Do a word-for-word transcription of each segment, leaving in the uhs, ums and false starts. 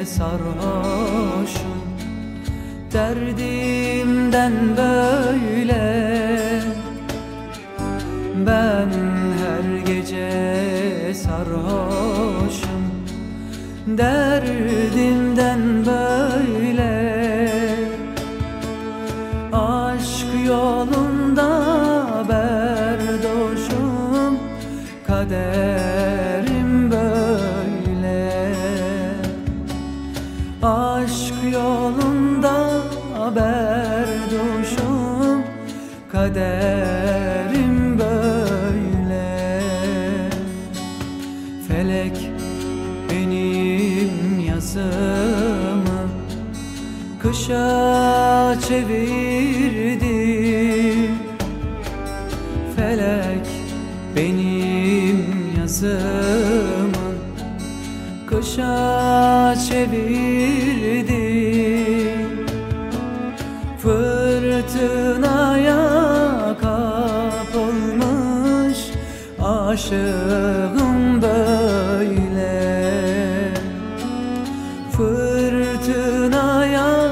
sarhoşum, derdimden böyle. Ben her gece sarhoşum, derdimden böyle. Aşk yolunda berdoşum, kaderim böyle. Aşk yolunda berdoşum, kaderim böyle. Felek benim yazımı kışa çevirdi. Felek benim yazımı kışa çevirdi. Fırtınaya kapılmış aşığım böyle. Fırtınaya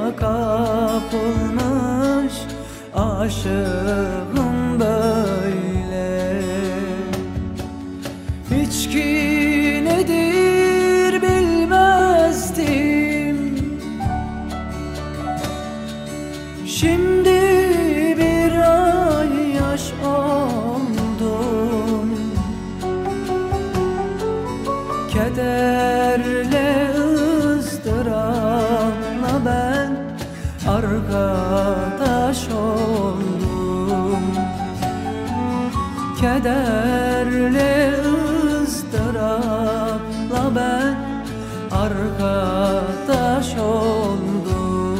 kapılmış aşığım böyle. İçki nedir bilmezdim, şimdi bir ay yaş oldum. Kederle ızdırapla ben arkadaş oldum. Kederle ızdırapla ben arkadaş oldum.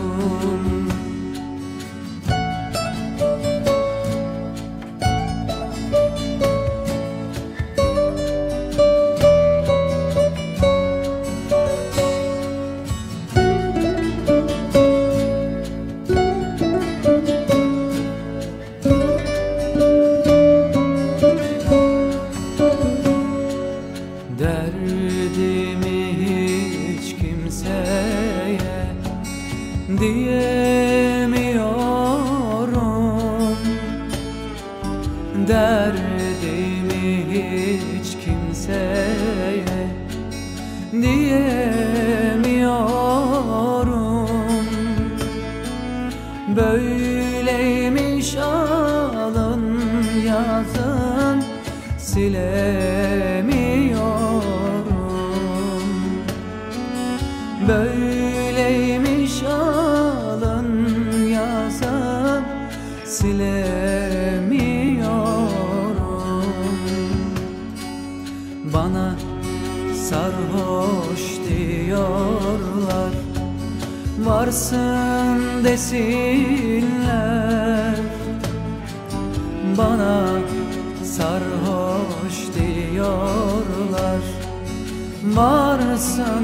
Derdimi hiç kimseye diyemiyorum. Derdimi hiç kimseye diyemiyorum. Böyleymiş alın yazın, silemiyorum. Böyleymiş alın yazın, silemiyorum. Bana sarhoş diyorlar, varsın desinler. Bana sarhoş diyorlar, varsın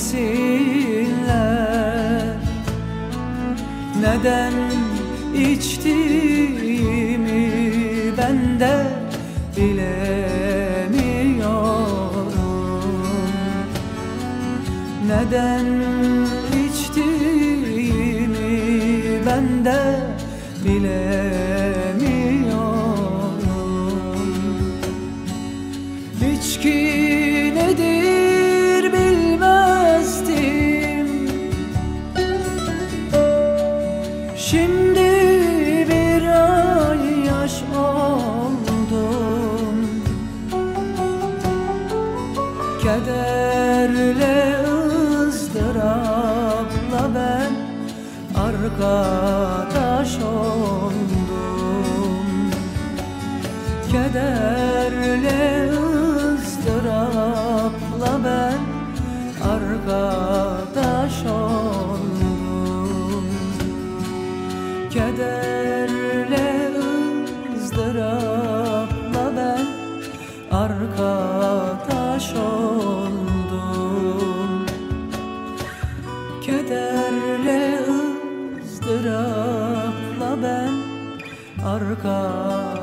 desinler. Neden içtiğimi ben de bilemiyorum. Neden içtiğimi ben de bilemiyorum. İçki nedir bilmezdim, şimdi bir ay yaş oldum. Kederle ızdırapla ben arkadaş oldum. Kederle ızdırapla ben arkadaş oldum. Kederle ızdırapla ben arkadaş oldum. Kederle ızdırapla ben arkadaş